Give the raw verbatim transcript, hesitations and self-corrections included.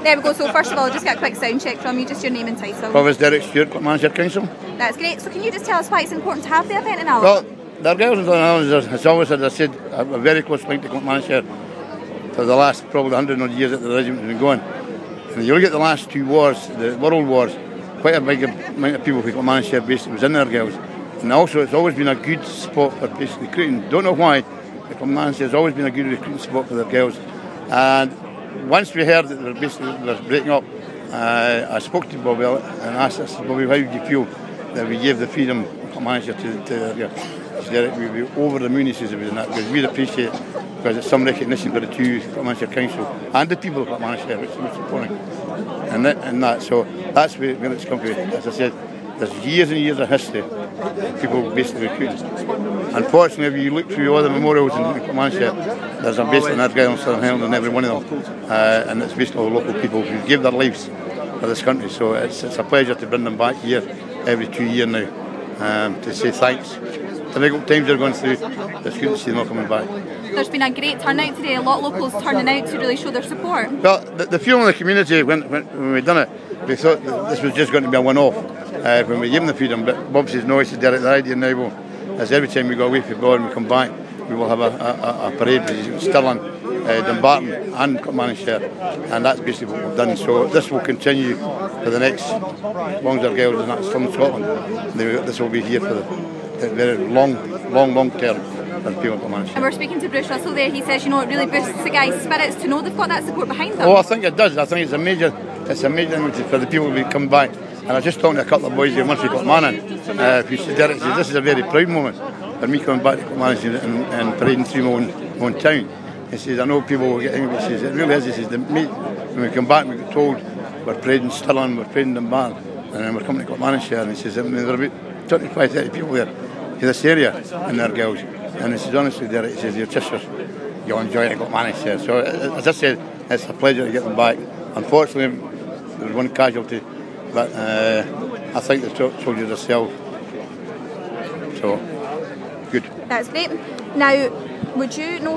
There we go. So first of all, just get a quick sound check from you, just your name and title. Well, it's Derek Stewart, Clackmannanshire Council. That's great. So can you just tell us why it's important to have the event in Alloa? Well, the Girls in Alloa has always, as I said, a very close link to Clackmannanshire for the last probably one hundred odd years that the regiment has been going. And you look at the last two wars, the World Wars, quite a big amount of people from Clackmannanshire basically was in the Girls. And also it's always been a good spot for basically recruiting. Don't know why, but Clackmannanshire has always been a good recruiting spot for the Girls. And once we heard that they were basically they were breaking up, uh, I spoke to Bobby and asked us, Bobby, how do you feel that we gave the freedom of Clackmannanshire to, to the Girls? He said, we'd be over the moon, he says, it was that, because we'd appreciate it, because it's some recognition for the two Clackmannanshire Council and the people of Clackmannanshire, which is supporting. And that, and that, so that's where, where it's come to. As I said, there's years and years of history of people basically recruiting. Unfortunately, if you look through all the memorials in Clackmannanshire, there's a basically an Argyll and Southern Highland in every one of them. Uh, and it's basically all local people who gave their lives for this country. So it's, it's a pleasure to bring them back here every two years now um, to say thanks. The difficult times they're going through, it's good to see them all coming back. There's been a great turnout today, a lot of locals turning out to really show their support. Well, the, the feeling of the community when, when, when we done it, we thought that this was just going to be a one-off uh, when we gave them the freedom, but Bob says no, he said, Derek, the idea now will, is every time we go away from God and we come back, we will have a, a, a parade with Stirling, uh, Dumbarton and Clackmannanshire, and that's basically what we've done. So this will continue for the next, as long as our girls and that's from Scotland, they, this will be here for the, the very long, long, long term. And we're speaking to Bruce Russell there. He says, you know, it really boosts the guys' spirits to know they've got that support behind them. Oh, I think it does. I think it's a major, it's a major thing for the people who come back. And I was just talking to a couple of boys here once we got Manning, uh, who said, Derek, this is a very proud moment for me coming back to Clackmannanshire and, and parading through my own, my own town. He says, I know people will get angry. He says, it really is. He says, the, when we come back, we get told we're parading Stirling, we're parading Dumbarton, and then we're coming to Clackmannanshire. And he says, I mean, there are about twenty-five, thirty people there in this area in their girls. And he says, honestly, Derek, he says, your sisters, you'll enjoy it at Clackmannanshire. So, as I said, it's a pleasure to get them back. Unfortunately, there was one casualty, but uh, I think the soldiers themselves. So, good. That's great. Now, would you know